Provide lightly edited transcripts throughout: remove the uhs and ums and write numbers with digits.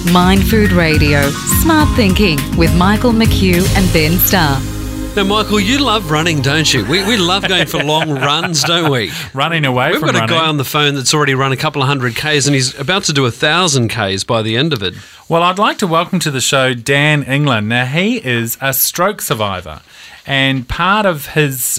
Mind Food Radio, Smart Thinking with Michael McHugh and Ben Starr. Now, Michael, you love running, don't you? We love going for long runs, don't we? Running away We've from running. got a guy on the phone that's already run a couple of 100 Ks and he's about to do 1,000 Ks by the end of it. Well, I'd like to welcome to the show Dan England. Now, he is a stroke survivor, and part of his,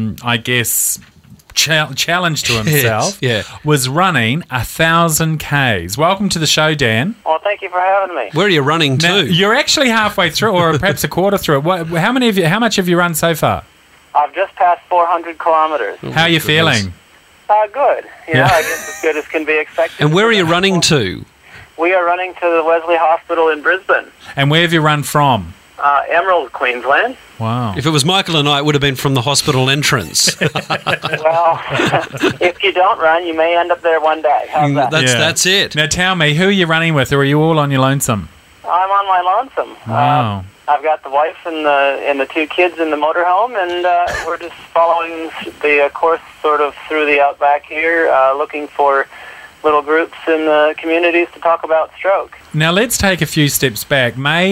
challenge to himself was running 1,000 Ks. Welcome to the show, Dan. Well, thank you for having me. Where are you running Now, to? you're actually halfway through, or perhaps a quarter through it. How much have you run so far? I've just passed 400 kilometers. How are you feeling? Good. I guess as good as can be expected. And where are you running to? We are running to the Wesley Hospital in Brisbane. And where have you run from? Emerald, Queensland. Wow. If it was Michael and I, it would have been from the hospital entrance. Well, if you don't run, you may end up there one day. How's that? That's it. Now tell me, who are you running with, or are you all on your lonesome? I'm on my lonesome. Wow. I've got the wife and the two kids in the motorhome, and we're just following the course sort of through the outback here, looking for little groups in the communities to talk about stroke. Now let's take a few steps back. May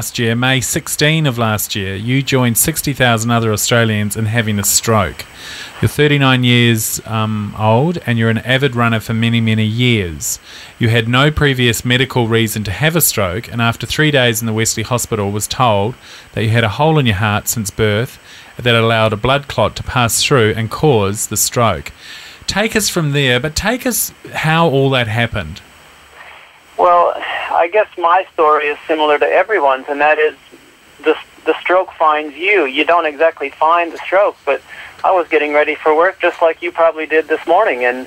16 of last year, you joined 60,000 other Australians in having a stroke. You're 39 years old and you're an avid runner for many, many years. You had no previous medical reason to have a stroke, and after 3 days in the Wesley Hospital was told that you had a hole in your heart since birth that allowed a blood clot to pass through and cause the stroke. Take us from there, but take us how all that happened. Well, I guess my story is similar to everyone's, and that is the stroke finds you. You don't exactly find the stroke, but I was getting ready for work just like you probably did this morning, and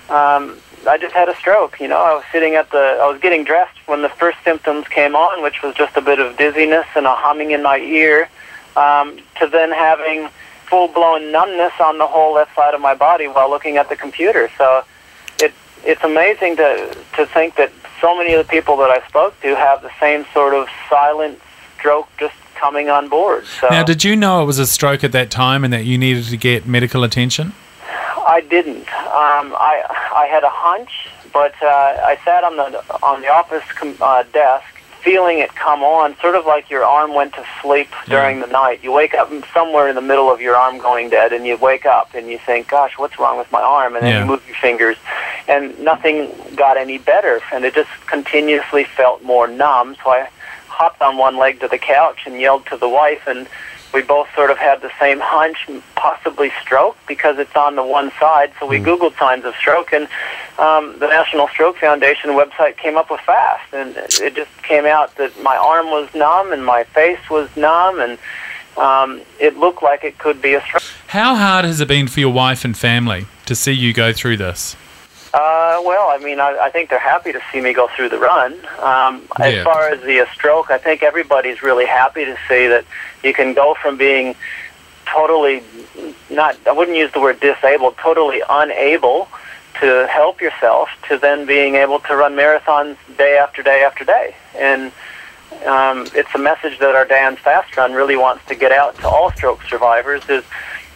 I just had a stroke. I was I was getting dressed when the first symptoms came on, which was just a bit of dizziness and a humming in my ear, to then having full-blown numbness on the whole left side of my body while looking at the computer. So it's amazing to think that so many of the people that I spoke to have the same sort of silent stroke just coming on board. So now, did you know it was a stroke at that time and that you needed to get medical attention? I didn't. I had a hunch, but I sat on the office desk, feeling it come on, sort of like your arm went to sleep during the night. You wake up somewhere in the middle of your arm going dead, and you wake up and you think, gosh, what's wrong with my arm? And then you move your fingers, and nothing got any better, and it just continuously felt more numb. So I hopped on one leg to the couch and yelled to the wife, and we both sort of had the same hunch, possibly stroke, because it's on the one side. So we Googled signs of stroke, and the National Stroke Foundation website came up with FAST, and it just came out that my arm was numb and my face was numb, and it looked like it could be a stroke. How hard has it been for your wife and family to see you go through this? Well, I think they're happy to see me go through the run. As far as the stroke, I think everybody's really happy to see that you can go from being totally I wouldn't use the word disabled, totally unable to help yourself, to then being able to run marathons day after day after day. And it's a message that our Dan's Fast Run really wants to get out to all stroke survivors is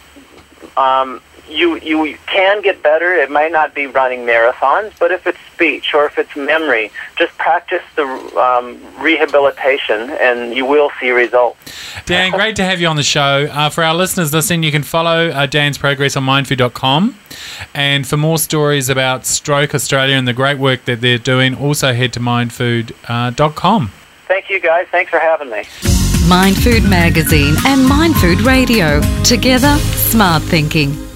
you can get better. It may not be running marathons, but if it's speech or if it's memory, just practice the rehabilitation and you will see results. Dan, great to have you on the show. For our listeners listening, you can follow Dan's progress on mindfood.com. And for more stories about Stroke Australia and the great work that they're doing, also head to mindfood.com. Thank you, guys. Thanks for having me. Mind Food Magazine and Mind Food Radio. Together, smart thinking.